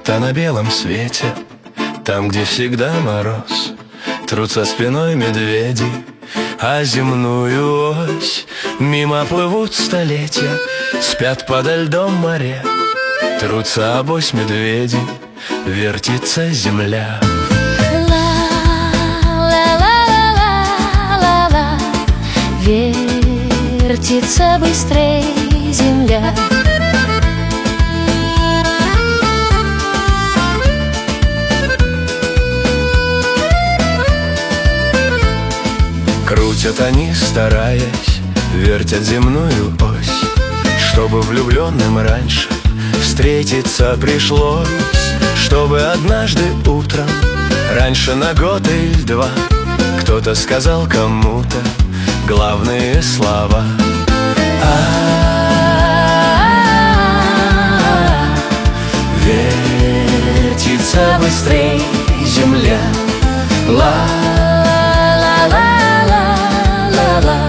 лето на белом свете, там, где всегда мороз, трутся спиной медведи, а земную ось мимо плывут столетия, спят подо льдом моря, трутся обось медведи, вертится земля. Ла-ла-ла-ла-ла-ла, вертится быстрей земля. Крутят они, стараясь, вертят земную ось, чтобы влюбленным раньше встретиться пришлось, чтобы однажды утром, раньше на год или два, кто-то сказал кому-то главные слова. Вертится быстрей земля. Ла-ла-ла-ла-ла-ла,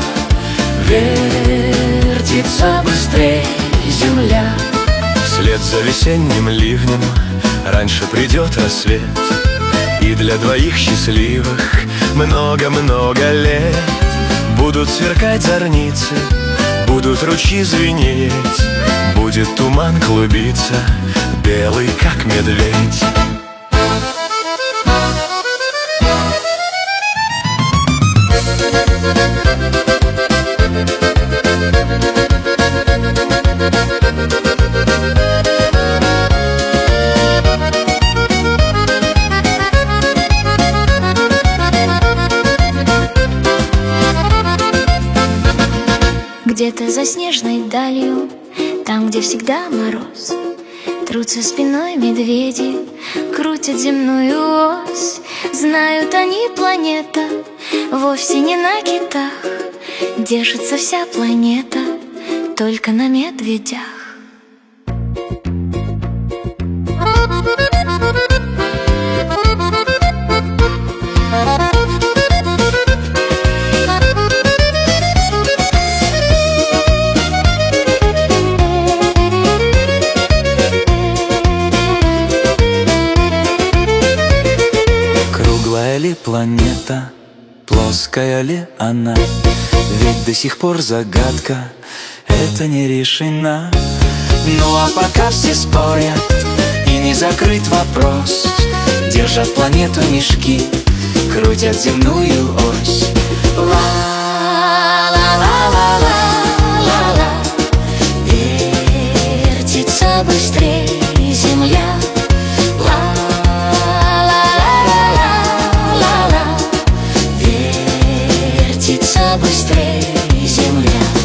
вертится быстрей земля. Вслед за весенним ливнем раньше придет рассвет, и для двоих счастливых много-много лет будут сверкать зорницы, будут ручьи звенеть, будет туман клубиться, белый, как медведь. Где-то за снежной далью, там, где всегда мороз, трутся спиной медведи, крутят земную ось. Знают они, планета вовсе не на китах, держится вся планета только на медведях. Круглая ли планета, плоская ли она? Ведь до сих пор загадка эта не решена. Ну а пока все спорят и не закрыт вопрос, держат планету мешки, крутят земную ось. Ла-ла-ла-ла-ла-ла, вертится быстрей земля. Ла-ла-ла-ла-ла-ла, вертится быстрей земля.